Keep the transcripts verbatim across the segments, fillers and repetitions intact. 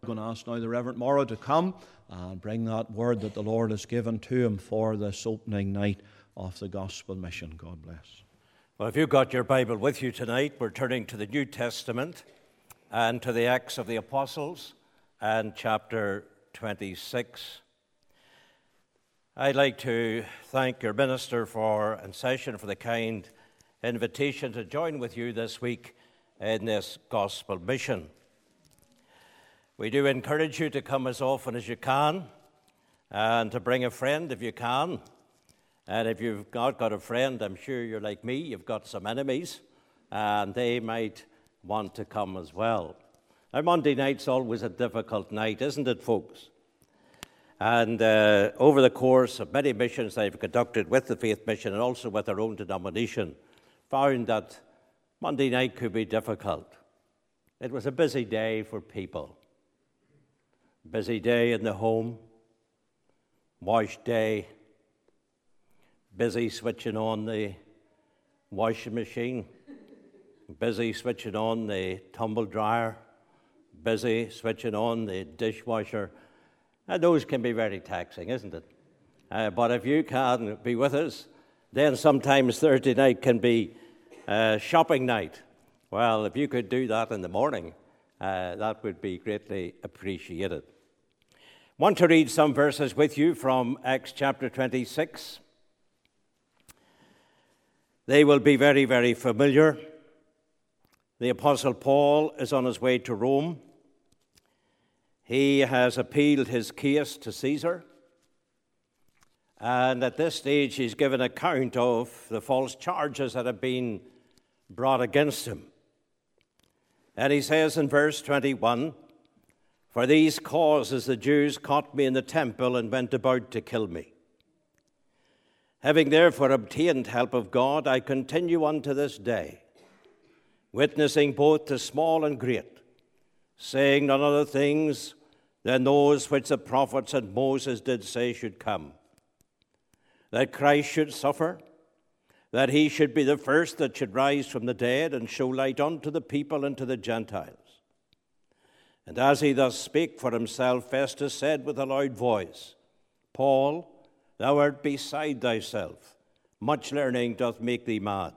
I'm going to ask now the Reverend Morrow to come and bring that word that the Lord has given to him for this opening night of the Gospel Mission. God bless. Well, if you've got your Bible with you tonight, we're turning to the New Testament and to the Acts of the Apostles and chapter twenty-six. I'd like to thank your minister for and session for the kind invitation to join with you this week in this Gospel Mission. We do encourage you to come as often as you can and to bring a friend if you can. And if you've not got a friend, I'm sure you're like me, you've got some enemies, and they might want to come as well. Now, Monday night's always a difficult night, isn't it, folks? And uh, over the course of many missions I've conducted with the Faith Mission and also with our own denomination, found that Monday night could be difficult. It was a busy day for people. Busy day in the home, wash day, busy switching on the washing machine, busy switching on the tumble dryer, busy switching on the dishwasher. And those can be very taxing, isn't it? Uh, but if you can be with us, then sometimes Thursday night can be uh, shopping night. Well, if you could do that in the morning, uh, that would be greatly appreciated. I want to read some verses with you from Acts chapter twenty-six. They will be very, very familiar. The Apostle Paul is on his way to Rome. He has appealed his case to Caesar. And at this stage, he's given account of the false charges that have been brought against him. And he says in verse twenty-one, "For these causes the Jews caught me in the temple and went about to kill me. Having therefore obtained help of God, I continue unto this day, witnessing both to small and great, saying none other things than those which the prophets and Moses did say should come, that Christ should suffer, that he should be the first that should rise from the dead and show light unto the people and to the Gentiles. And as he thus spake for himself, Festus said with a loud voice, Paul, thou art beside thyself. Much learning doth make thee mad.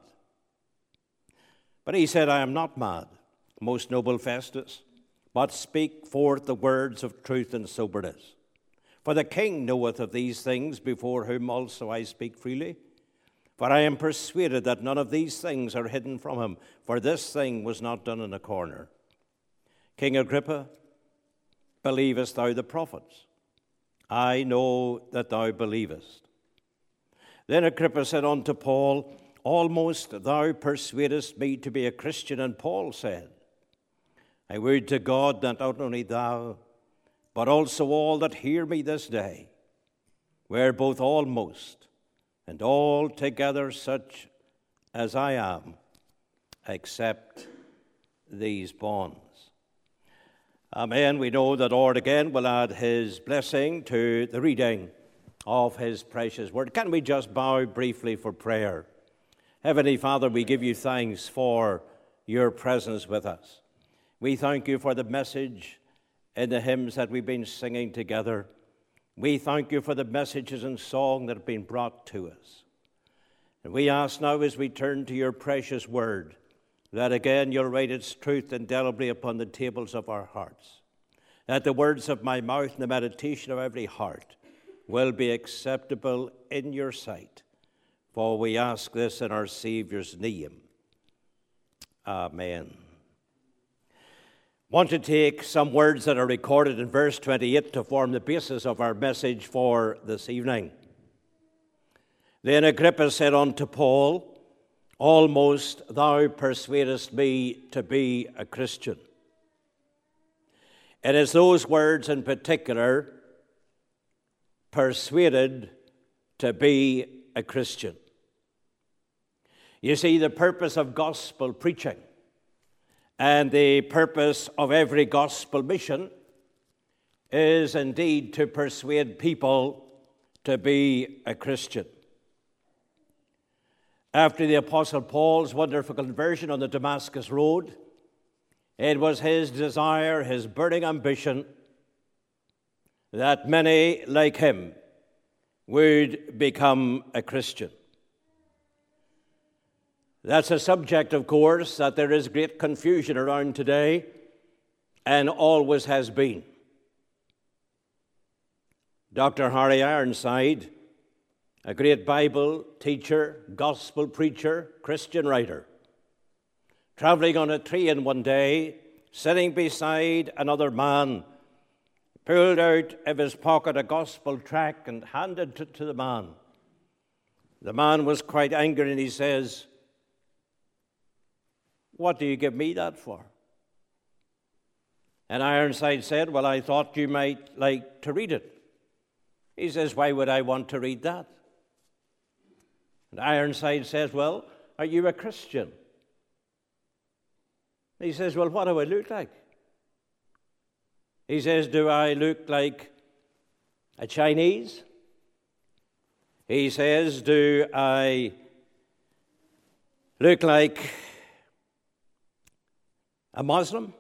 But he said, I am not mad, most noble Festus, but speak forth the words of truth and soberness. For the king knoweth of these things, before whom also I speak freely. For I am persuaded that none of these things are hidden from him, for this thing was not done in a corner. King Agrippa, believest thou the prophets? I know that thou believest. Then Agrippa said unto Paul, Almost thou persuadest me to be a Christian. And Paul said, I would to God that not only thou, but also all that hear me this day, were both almost and altogether such as I am, except these bonds. Amen. We know that Lord again will add his blessing to the reading of his precious word. Can we just bow briefly for prayer? Heavenly Father, we give you thanks for your presence with us. We thank you for the message in the hymns that we've been singing together. We thank you for the messages and song that have been brought to us. And we ask now as we turn to your precious word, that again you'll write its truth indelibly upon the tables of our hearts, that the words of my mouth and the meditation of every heart will be acceptable in your sight. For we ask this in our Saviour's name. Amen. I want to take some words that are recorded in verse twenty-eight to form the basis of our message for this evening. Then Agrippa said unto Paul, Almost thou persuadest me to be a Christian. It is those words in particular, persuaded to be a Christian. You see, the purpose of gospel preaching and the purpose of every gospel mission is indeed to persuade people to be a Christian. After the Apostle Paul's wonderful conversion on the Damascus Road, it was his desire, his burning ambition, that many like him would become a Christian. That's a subject, of course, that there is great confusion around today and always has been. Doctor Harry Ironside, a great Bible teacher, gospel preacher, Christian writer, traveling on a train one day, sitting beside another man, pulled out of his pocket a gospel tract and handed it to the man. The man was quite angry and he says, "What do you give me that for?" And Ironside said, "Well, I thought you might like to read it." He says, "Why would I want to read that?" And Ironside says, "Well, are you a Christian?" He says, "Well, what do I look like?" He says, "Do I look like a Chinese?" He says, "Do I look like a Muslim?"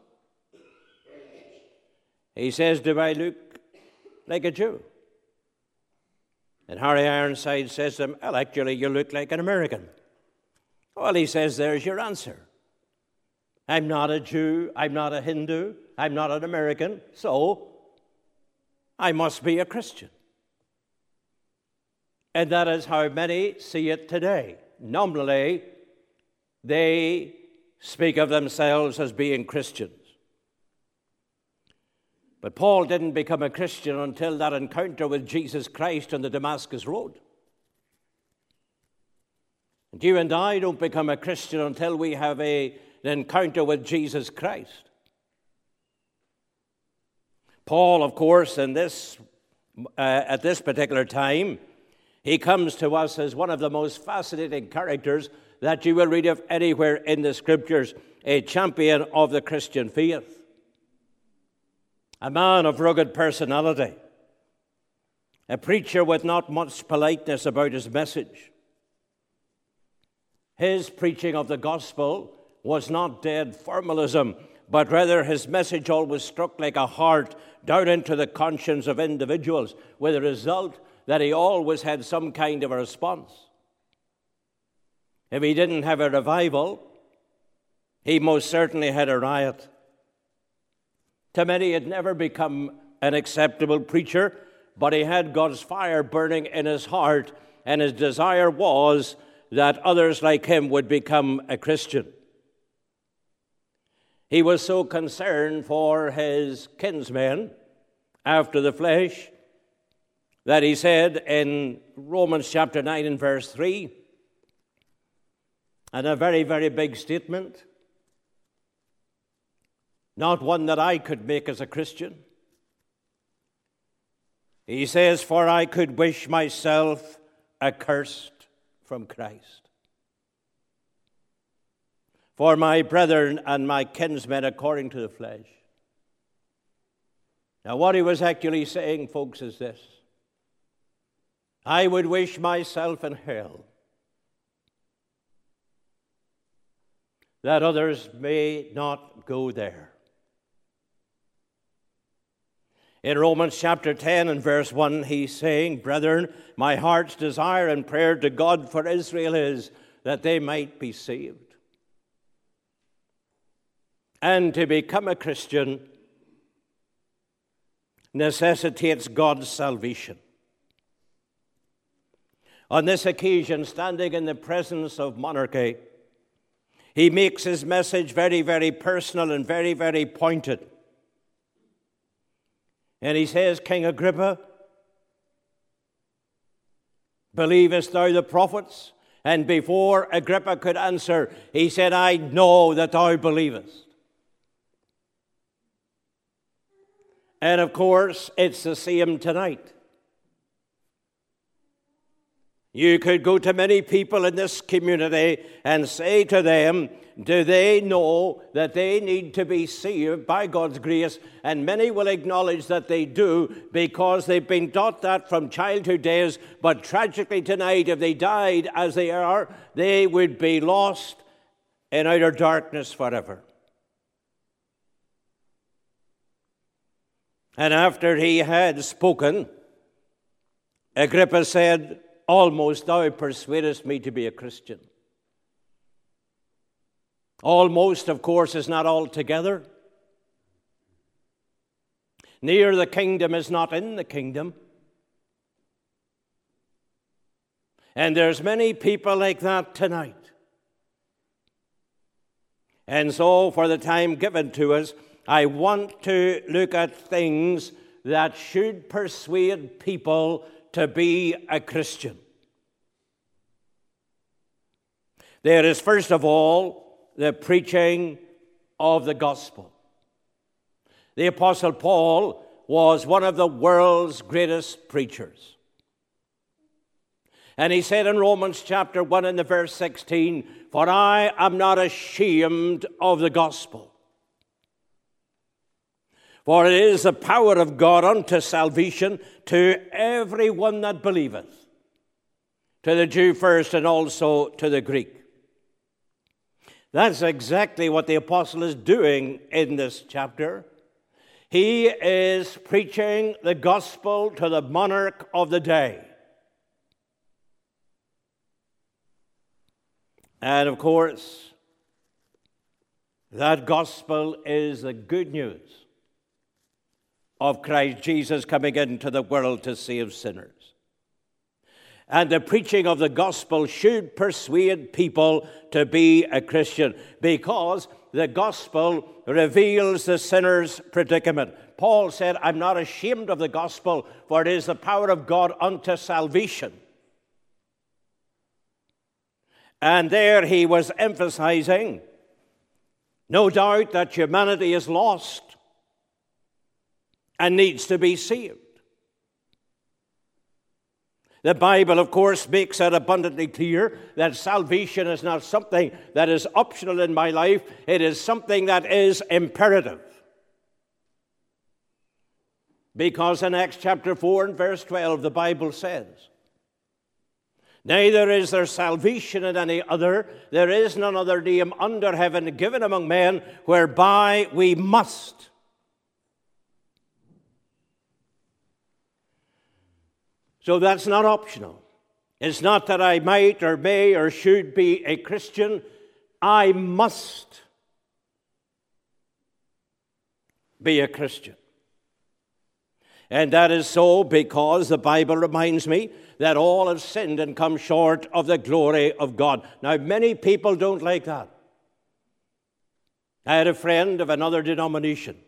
He says, "Do I look like a Jew?" And Harry Ironside says to him, "Well, actually, you look like an American." Well, he says, "There's your answer. I'm not a Jew, I'm not a Hindu, I'm not an American, so I must be a Christian." And that is how many see it today. Nominally, they speak of themselves as being Christians. But Paul didn't become a Christian until that encounter with Jesus Christ on the Damascus Road. And you and I don't become a Christian until we have a, an encounter with Jesus Christ. Paul, of course, in this, uh, at this particular time, he comes to us as one of the most fascinating characters that you will read of anywhere in the Scriptures, a champion of the Christian faith. A man of rugged personality, a preacher with not much politeness about his message. His preaching of the gospel was not dead formalism, but rather his message always struck like a heart down into the conscience of individuals, with the result that he always had some kind of a response. If he didn't have a revival, he most certainly had a riot. To many, he had never become an acceptable preacher, but he had God's fire burning in his heart, and his desire was that others like him would become a Christian. He was so concerned for his kinsmen after the flesh that he said in Romans chapter nine and verse three, and a very, very big statement, not one that I could make as a Christian. He says, "For I could wish myself accursed from Christ, for my brethren and my kinsmen according to the flesh." Now, what he was actually saying, folks, is this: I would wish myself in hell, that others may not go there. In Romans chapter ten and verse one, he's saying, "Brethren, my heart's desire and prayer to God for Israel is that they might be saved." And to become a Christian necessitates God's salvation. On this occasion, standing in the presence of monarchy, he makes his message very, very personal and very, very pointed. And he says, "King Agrippa, believest thou the prophets?" And before Agrippa could answer, he said, "I know that thou believest." And of course, it's the same tonight. You could go to many people in this community and say to them, do they know that they need to be saved by God's grace? And many will acknowledge that they do, because they've been taught that from childhood days. But tragically tonight, if they died as they are, they would be lost in outer darkness forever. And after he had spoken, Agrippa said, "Almost thou persuadest me to be a Christian." Almost, of course, is not altogether. Near the kingdom is not in the kingdom. And there's many people like that tonight. And so, for the time given to us, I want to look at things that should persuade people to be a Christian. There is, first of all, the preaching of the gospel. The Apostle Paul was one of the world's greatest preachers. And he said in Romans chapter one and the verse sixteen, "For I am not ashamed of the gospel. For it is the power of God unto salvation to everyone that believeth, to the Jew first and also to the Greek." That's exactly what the apostle is doing in this chapter. He is preaching the gospel to the monarch of the day. And of course, that gospel is the good news of Christ Jesus coming into the world to save sinners. And the preaching of the gospel should persuade people to be a Christian, because the gospel reveals the sinner's predicament. Paul said, "I'm not ashamed of the gospel, for it is the power of God unto salvation." And there he was emphasizing, no doubt, that humanity is lost and needs to be saved. The Bible, of course, makes it abundantly clear that salvation is not something that is optional in my life. It is something that is imperative. Because in Acts chapter four and verse twelve, the Bible says, "Neither is there salvation in any other. There is none other name under heaven given among men whereby we must." So that's not optional. It's not that I might or may or should be a Christian. I must be a Christian. And that is so because the Bible reminds me that all have sinned and come short of the glory of God. Now, many people don't like that. I had a friend of another denomination.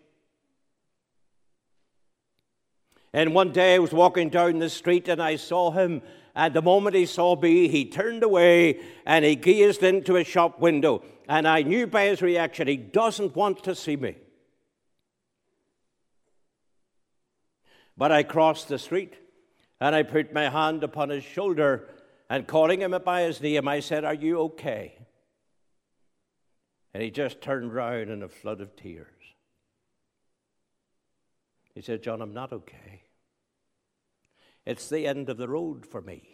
And one day I was walking down the street and I saw him. And the moment he saw me, he turned away and he gazed into a shop window. And I knew by his reaction he doesn't want to see me. But I crossed the street and I put my hand upon his shoulder, and calling him by his name, I said, "Are you okay?" And he just turned round in a flood of tears. He said, "John, I'm not okay. It's the end of the road for me."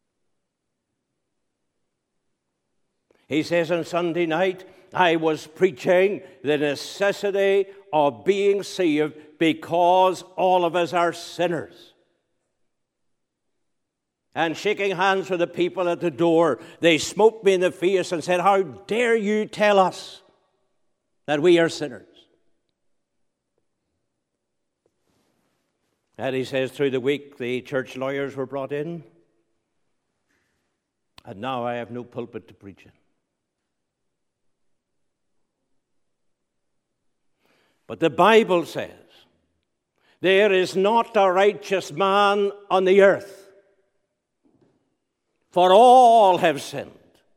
He says, on Sunday night, I was preaching the necessity of being saved because all of us are sinners. And shaking hands with the people at the door, they smote me in the face and said, "How dare you tell us that we are sinners?" And he says, through the week, the church lawyers were brought in, and now I have no pulpit to preach in. But the Bible says, there is not a righteous man on the earth, for all have sinned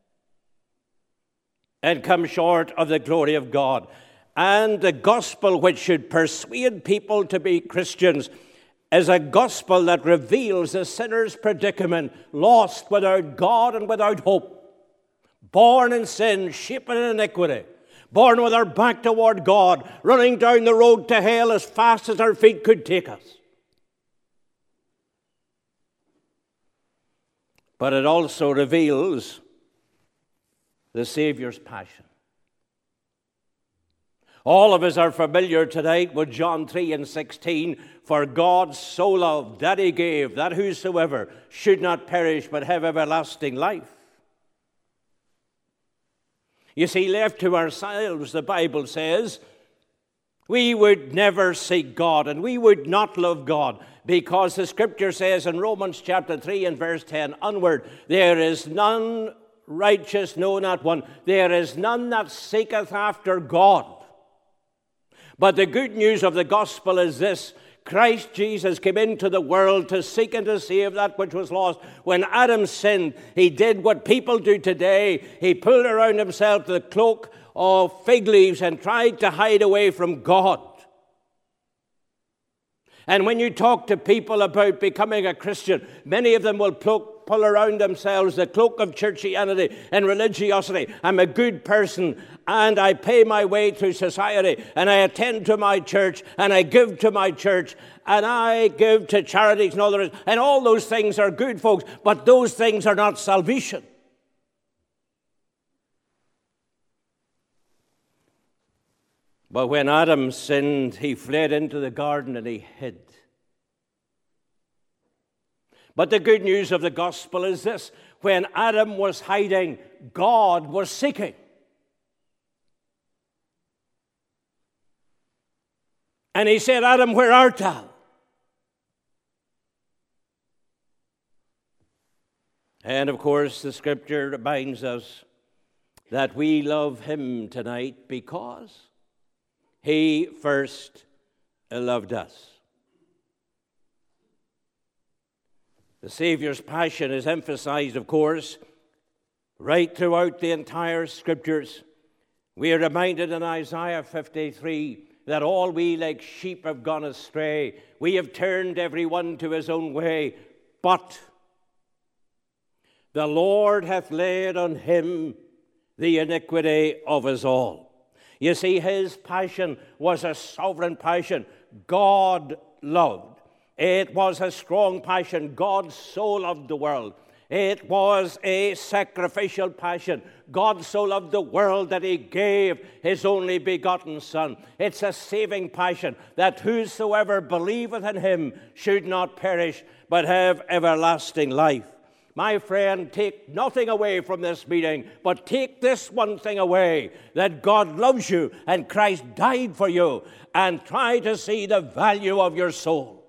and come short of the glory of God. And the gospel which should persuade people to be Christians is a gospel that reveals the sinner's predicament, lost without God and without hope, born in sin, shapen in iniquity, born with our back toward God, running down the road to hell as fast as our feet could take us. But it also reveals the Savior's passion. All of us are familiar tonight with John three and sixteen. For God so loved that he gave, that whosoever should not perish but have everlasting life. You see, left to ourselves, the Bible says, we would never seek God and we would not love God, because the Scripture says in Romans chapter three and verse ten onward, there is none righteous, no, not one. There is none that seeketh after God. But the good news of the gospel is this: Christ Jesus came into the world to seek and to save that which was lost. When Adam sinned, he did what people do today. He pulled around himself the cloak of fig leaves and tried to hide away from God. And when you talk to people about becoming a Christian, many of them will pull, pull around themselves the cloak of churchianity and religiosity. I'm a good person, and I pay my way through society, and I attend to my church, and I give to my church, and I give to charities and all the rest. And all those things are good, folks, but those things are not salvation. But when Adam sinned, he fled into the garden and he hid. But the good news of the gospel is this: when Adam was hiding, God was seeking. And he said, Adam, where art thou? And of course, the Scripture reminds us that we love him tonight because he first loved us. The Savior's passion is emphasized, of course, right throughout the entire Scriptures. We are reminded in Isaiah fifty-three that all we like sheep have gone astray. We have turned every one to his own way. But the Lord hath laid on him the iniquity of us all. You see, his passion was a sovereign passion. God loved. It was a strong passion. God so loved the world. It was a sacrificial passion. God so loved the world that he gave his only begotten Son. It's a saving passion, that whosoever believeth in him should not perish, but have everlasting life. My friend, take nothing away from this meeting, but take this one thing away: that God loves you and Christ died for you, and try to see the value of your soul.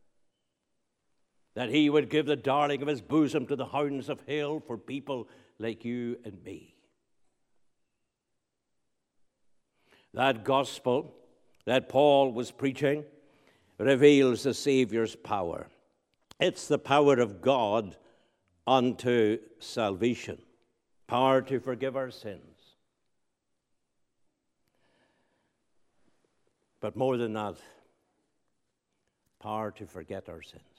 That he would give the darling of his bosom to the hounds of hell for people like you and me. That gospel that Paul was preaching reveals the Savior's power. It's the power of God unto salvation, power to forgive our sins. But more than that, power to forget our sins.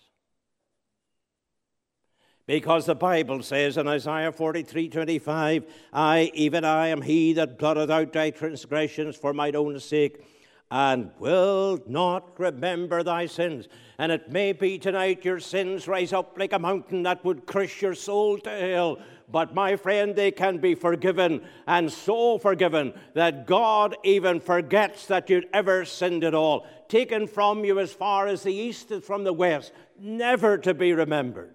Because the Bible says in Isaiah forty-three twenty-five, I, even I, am he that blotteth out thy transgressions for mine own sake, and will not remember thy sins. And it may be tonight your sins rise up like a mountain that would crush your soul to hell. But my friend, they can be forgiven, and so forgiven that God even forgets that you'd ever sinned at all. Taken from you as far as the east is from the west, never to be remembered.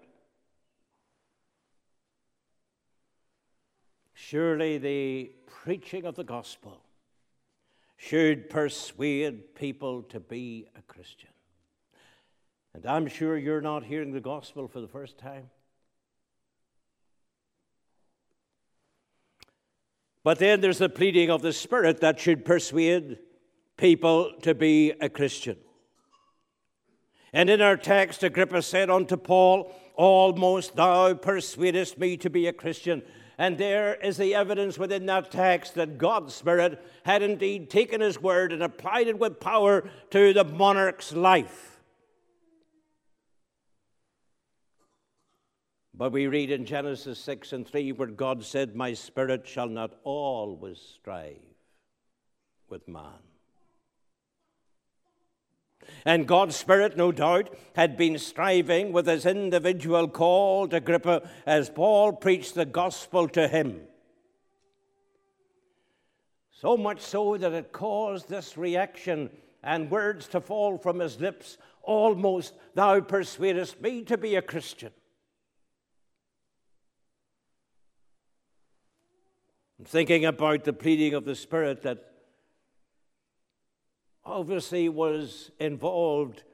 Surely the preaching of the gospel should persuade people to be a Christian. And I'm sure you're not hearing the gospel for the first time. But then there's the pleading of the Spirit that should persuade people to be a Christian. And in our text, Agrippa said unto Paul, almost thou persuadest me to be a Christian. And there is the evidence within that text that God's Spirit had indeed taken his word and applied it with power to the monarch's life. But we read in Genesis six and three where God said, my spirit shall not always strive with man. And God's Spirit, no doubt, had been striving with his individual called Agrippa as Paul preached the gospel to him. So much so that it caused this reaction and words to fall from his lips, almost, "Thou persuadest me to be a Christian." I'm thinking about the pleading of the Spirit that obviously was involved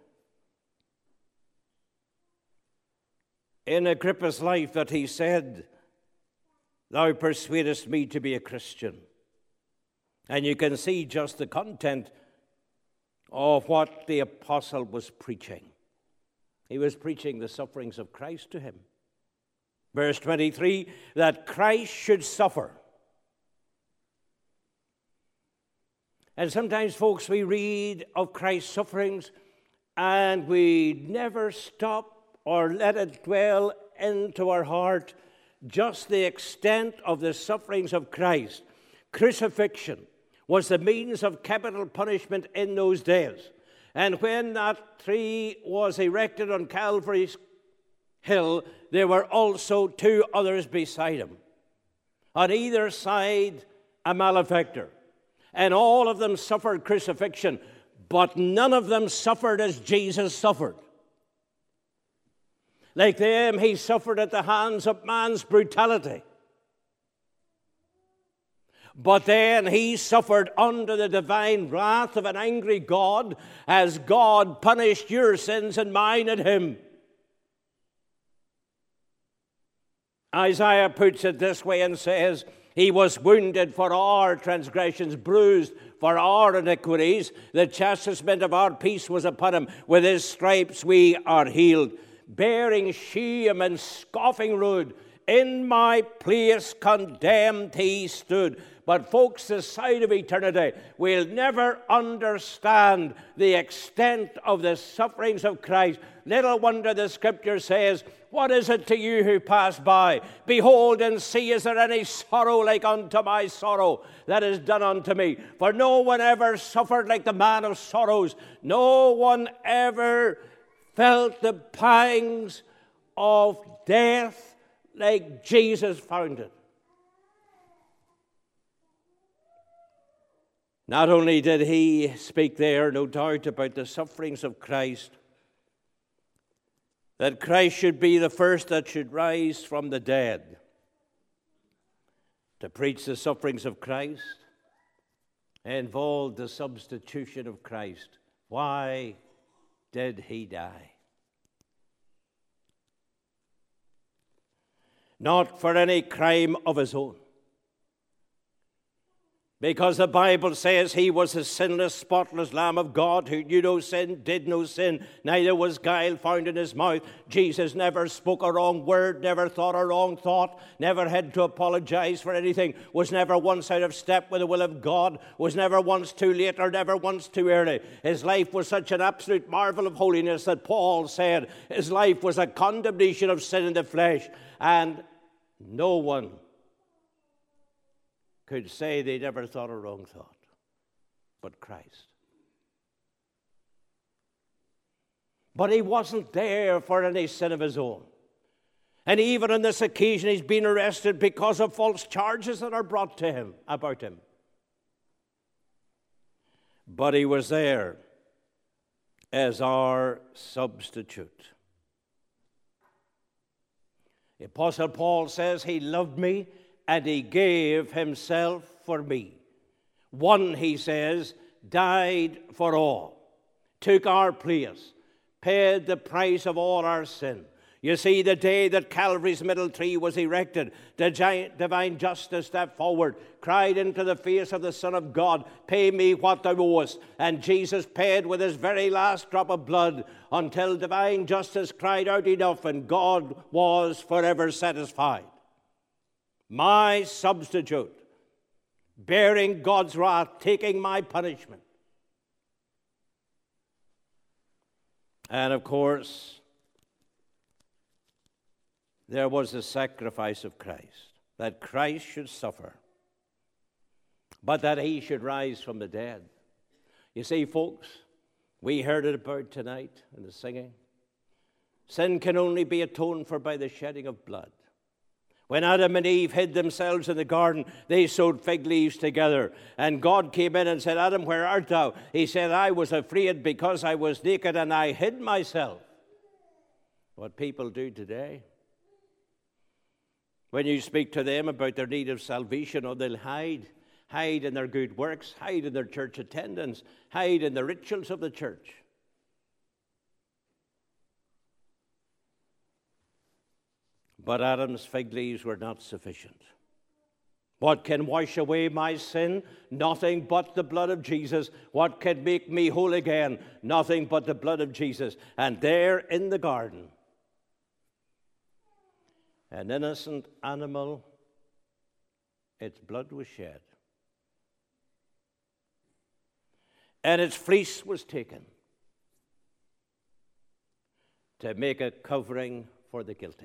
in Agrippa's life, that he said, "Thou persuadest me to be a Christian." And you can see just the content of what the apostle was preaching. He was preaching the sufferings of Christ to him. Verse twenty-three, that Christ should suffer. And sometimes, folks, we read of Christ's sufferings and we never stop or let it dwell into our heart just the extent of the sufferings of Christ. Crucifixion was the means of capital punishment in those days. And when that tree was erected on Calvary's hill, there were also two others beside him. On either side, a malefactor. And all of them suffered crucifixion, but none of them suffered as Jesus suffered. Like them, he suffered at the hands of man's brutality. But then he suffered under the divine wrath of an angry God, as God punished your sins and mine and him. Isaiah puts it this way and says, "He was wounded for our transgressions, bruised for our iniquities. The chastisement of our peace was upon him. With his stripes we are healed. Bearing shame and scoffing rude, in my place condemned he stood." But folks, this side of eternity, we'll never understand the extent of the sufferings of Christ. Little wonder the Scripture says, "What is it to you who pass by? Behold and see, is there any sorrow like unto my sorrow that is done unto me? For no one ever suffered like the man of sorrows. No one ever felt the pangs of death like Jesus found it." Not only did he speak there, no doubt, about the sufferings of Christ, that Christ should be the first that should rise from the dead. To preach the sufferings of Christ involved the substitution of Christ. Why did he die? Not for any crime of his own. Because the Bible says he was the sinless, spotless Lamb of God who knew no sin, did no sin, neither was guile found in his mouth. Jesus never spoke a wrong word, never thought a wrong thought, never had to apologize for anything, was never once out of step with the will of God, was never once too late or never once too early. His life was such an absolute marvel of holiness that Paul said his life was a condemnation of sin in the flesh, and no one could say they never thought a wrong thought, but Christ. But he wasn't there for any sin of his own. And even on this occasion, he's been arrested because of false charges that are brought to him, about him. But he was there as our substitute. The Apostle Paul says he loved me and he gave himself for me. One, he says, died for all, took our place, paid the price of all our sin. You see, the day that Calvary's middle tree was erected, the giant divine justice stepped forward, cried into the face of the Son of God, "Pay me what thou owest." And Jesus paid with his very last drop of blood until divine justice cried out enough and God was forever satisfied. My substitute, bearing God's wrath, taking my punishment. And of course, there was the sacrifice of Christ, that Christ should suffer, but that he should rise from the dead. You see, folks, we heard it about tonight in the singing. Sin can only be atoned for by the shedding of blood. When Adam and Eve hid themselves in the garden, they sewed fig leaves together. And God came in and said, Adam, where art thou? He said, I was afraid because I was naked and I hid myself. What people do today. When you speak to them about their need of salvation, oh, they'll hide. Hide in their good works, hide in their church attendance, hide in the rituals of the church. But Adam's fig leaves were not sufficient. What can wash away my sin? Nothing but the blood of Jesus. What can make me whole again? Nothing but the blood of Jesus. And there in the garden, an innocent animal, its blood was shed. And its fleece was taken to make a covering for the guilty.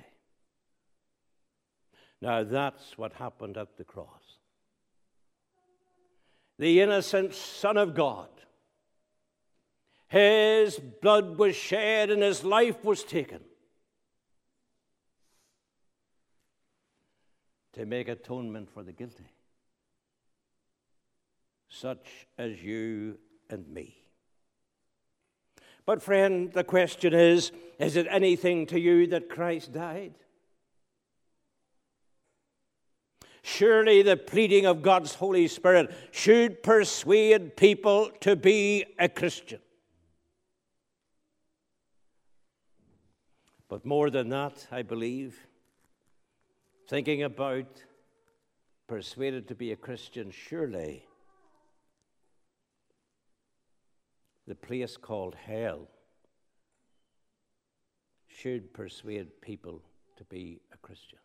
Now that's what happened at the cross. The innocent Son of God, his blood was shed and his life was taken to make atonement for the guilty, such as you and me. But friend, the question is, is it anything to you that Christ died? Surely the pleading of God's Holy Spirit should persuade people to be a Christian. But more than that, I believe, thinking about persuaded to be a Christian, surely the place called hell should persuade people to be a Christian.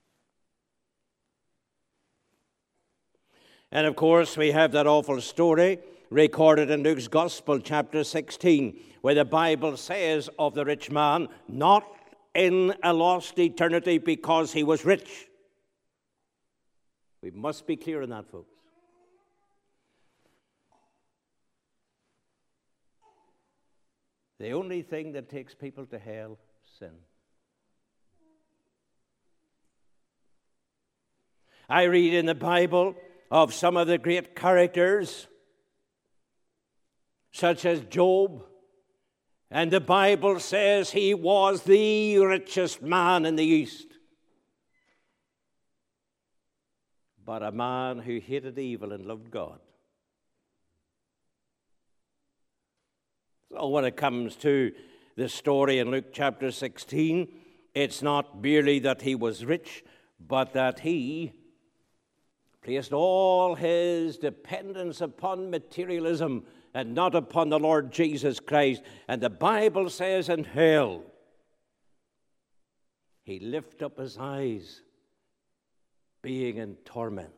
And of course, we have that awful story recorded in Luke's Gospel, chapter sixteen, where the Bible says of the rich man, not in a lost eternity because he was rich. We must be clear on that, folks. The only thing that takes people to hell, sin. I read in the Bible of some of the great characters, such as Job, and the Bible says he was the richest man in the East. But a man who hated evil and loved God. So when it comes to the story in Luke chapter sixteen, it's not merely that he was rich, but that he placed all his dependence upon materialism and not upon the Lord Jesus Christ. And the Bible says in hell, he lifted up his eyes, being in torments.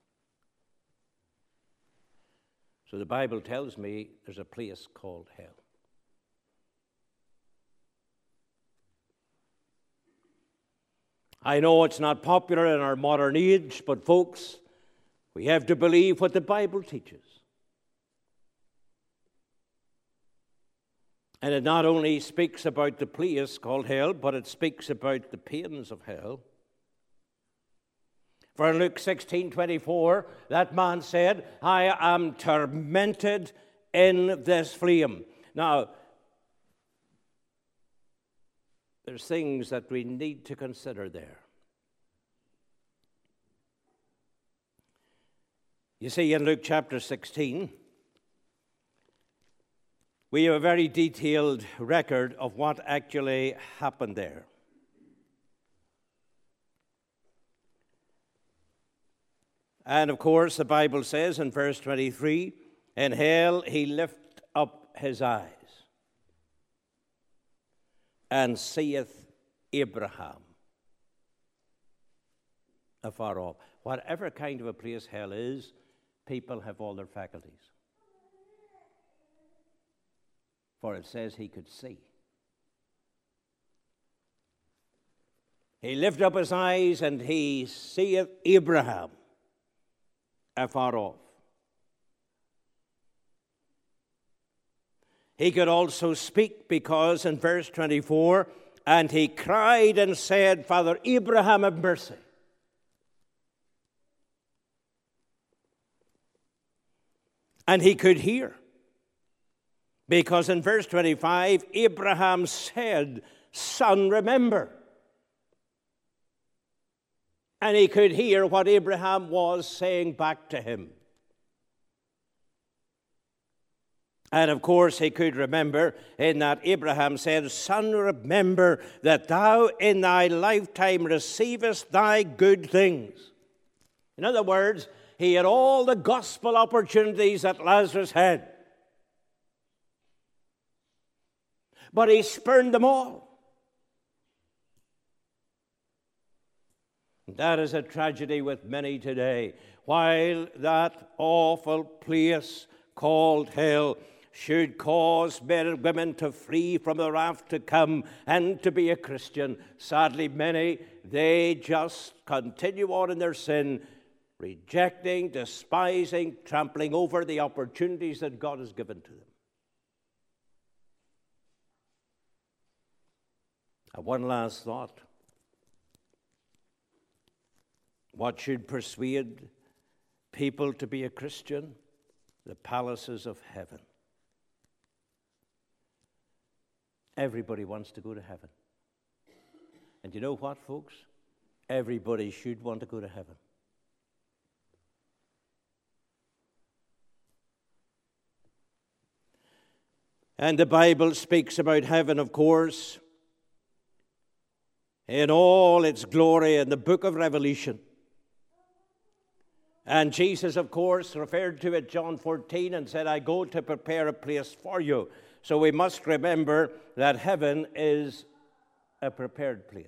So the Bible tells me there's a place called hell. I know it's not popular in our modern age, but folks, we have to believe what the Bible teaches. And it not only speaks about the place called hell, but it speaks about the pains of hell. For in Luke sixteen twenty-four, that man said, I am tormented in this flame. Now, there's things that we need to consider there. You see, in Luke chapter sixteen, we have a very detailed record of what actually happened there. And of course, the Bible says in verse twenty-three, in hell he lifted up his eyes and seeth Abraham afar off. Whatever kind of a place hell is, people have all their faculties. For it says he could see. He lifted up his eyes and he seeth Abraham afar off. He could also speak because in verse twenty-four, and he cried and said, Father Abraham, have mercy. And he could hear. Because in verse twenty-five, Abraham said, "Son, remember." And he could hear what Abraham was saying back to him. And of course, he could remember in that Abraham said, "Son, remember that thou in thy lifetime receivest thy good things." In other words, he had all the gospel opportunities that Lazarus had. But he spurned them all. That is a tragedy with many today. While that awful place called hell should cause men and women to flee from the wrath to come and to be a Christian, sadly many, they just continue on in their sin, rejecting, despising, trampling over the opportunities that God has given to them. And one last thought. What should persuade people to be a Christian? The palaces of heaven. Everybody wants to go to heaven. And you know what, folks? Everybody should want to go to heaven. And the Bible speaks about heaven, of course, in all its glory in the book of Revelation. And Jesus, of course, referred to it, John fourteen, and said, "I go to prepare a place for you." So we must remember that heaven is a prepared place.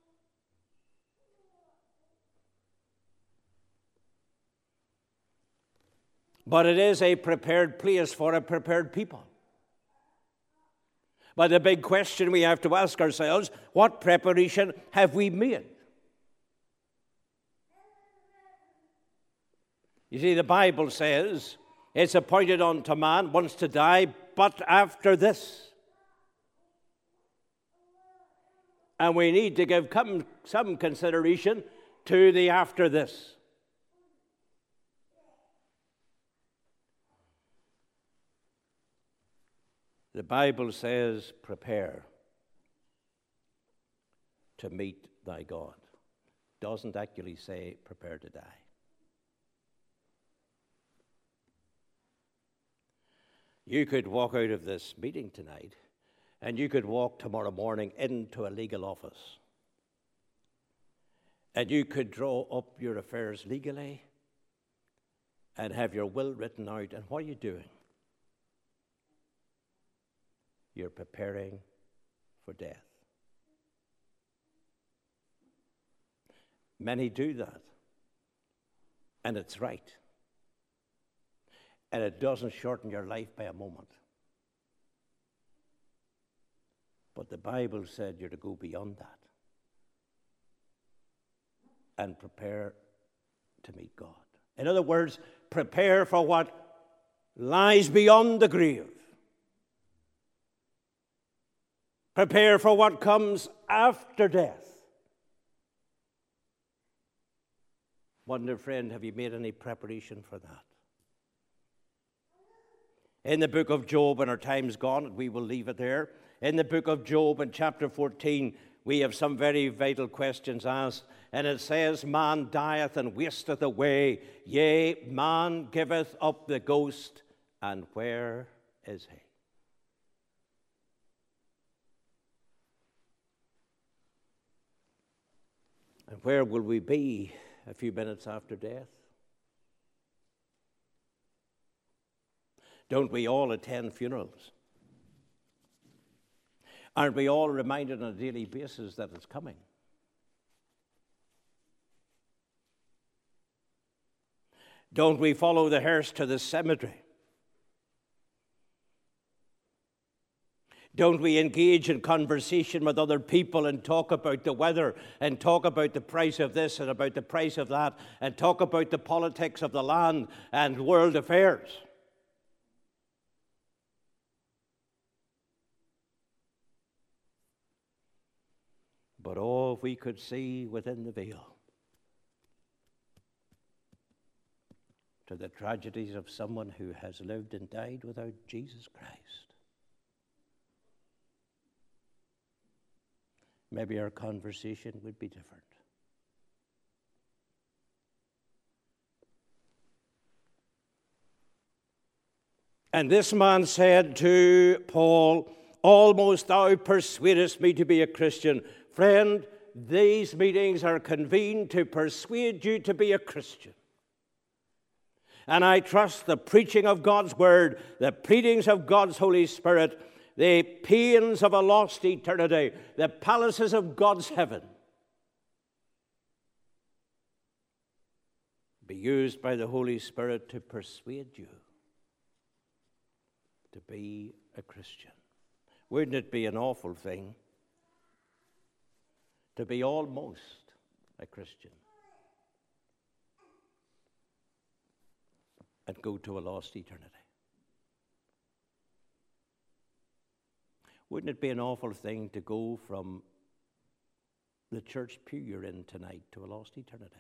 But it is a prepared place for a prepared people. But the big question we have to ask ourselves, what preparation have we made? You see, the Bible says it's appointed unto man once to die, but after this. And we need to give some consideration to the after this. The Bible says, prepare to meet thy God. It doesn't actually say, prepare to die. You could walk out of this meeting tonight, and you could walk tomorrow morning into a legal office. And you could draw up your affairs legally and have your will written out. And what are you doing? You're preparing for death. Many do that. And it's right. And it doesn't shorten your life by a moment. But the Bible said you're to go beyond that and prepare to meet God. In other words, prepare for what lies beyond the grave. Prepare for what comes after death. Wonder, friend, have you made any preparation for that? In the book of Job, and our time's gone, we will leave it there. In the book of Job, in chapter fourteen, we have some very vital questions asked. And it says, man dieth and wasteth away, yea, man giveth up the ghost, and where is he? And where will we be a few minutes after death? Don't we all attend funerals? Aren't we all reminded on a daily basis that it's coming? Don't we follow the hearse to the cemetery? Don't we engage in conversation with other people and talk about the weather and talk about the price of this and about the price of that and talk about the politics of the land and world affairs? But oh, if we could see within the veil to the tragedies of someone who has lived and died without Jesus Christ. Maybe our conversation would be different. And this man said to Paul, "Almost thou persuadest me to be a Christian." Friend, these meetings are convened to persuade you to be a Christian. And I trust the preaching of God's word, the pleadings of God's Holy Spirit, the pains of a lost eternity, the palaces of God's heaven, be used by the Holy Spirit to persuade you to be a Christian. Wouldn't it be an awful thing to be almost a Christian and go to a lost eternity? Wouldn't it be an awful thing to go from the church pew you're in tonight to a lost eternity?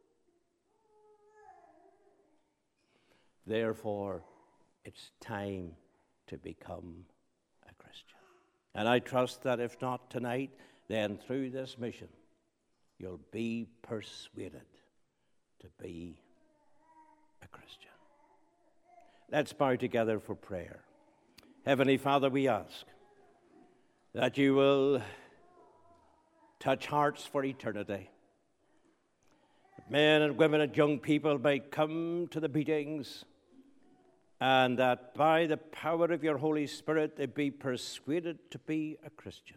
Therefore, it's time to become a Christian. And I trust that if not tonight, then through this mission, you'll be persuaded to be a Christian. Let's bow together for prayer. Heavenly Father, we ask that you will touch hearts for eternity. That men and women and young people may come to the meetings, and that by the power of your Holy Spirit they be persuaded to be a Christian,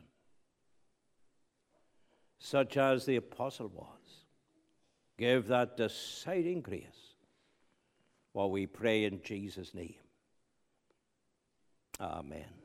such as the apostle was. Give that deciding grace while we pray in Jesus' name. Amen.